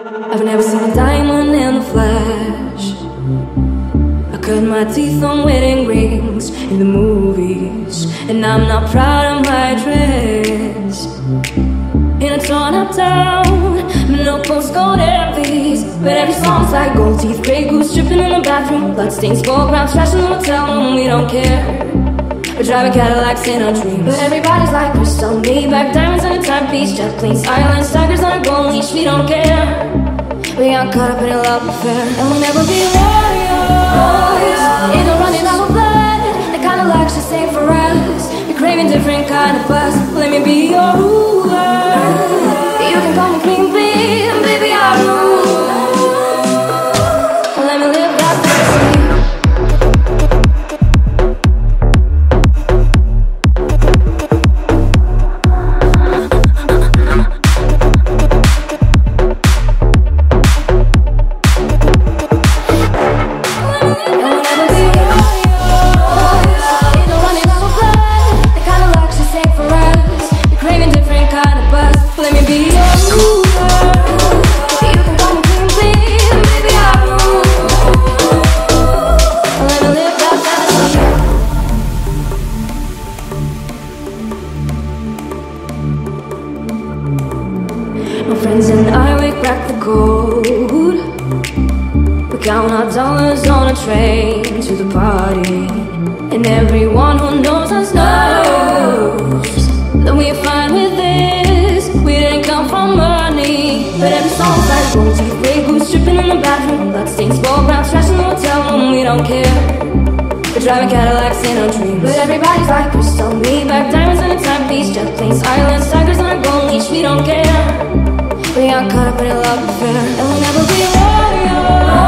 I've never seen a diamond in the flesh. I cut my teeth on wedding rings in the movies, and I'm not proud of my dress. In a torn up town, no postcode envies, but every song's like gold teeth, grey goose dripping in the bathroom, bloodstains, gold ground, trash in the hotel room. We don't care. We're driving Cadillacs in our dreams, but everybody's like crystal, Maybach, diamonds on a timepiece, jet planes, islands, tigers on a gold leash. We don't care. We got caught up in a love affair, and we'll never be warriors. Ain't no running out of blood. The kind of life just ain't for us. We're craving different kind of buzz. Let me be your ruler. You can call me Queen Bee, and baby I rule. Let me live that fantasy. My friends and I, we crack the code. We count our dollars on a train to the party, and everyone who knows us knows that we're fine with this. We didn't come from money, but every song's like gold teeth, grey goose dripping in the bathroom, bloodstains, gold ground, trash in the hotel room. We don't care. We're driving Cadillacs in our dreams, but everybody's like crystal, Maybach, diamonds on a timepiece, jet planes, islands, tigers on a gold leash. We don't care. We got caught up in a love affair, and we'll never be warriors.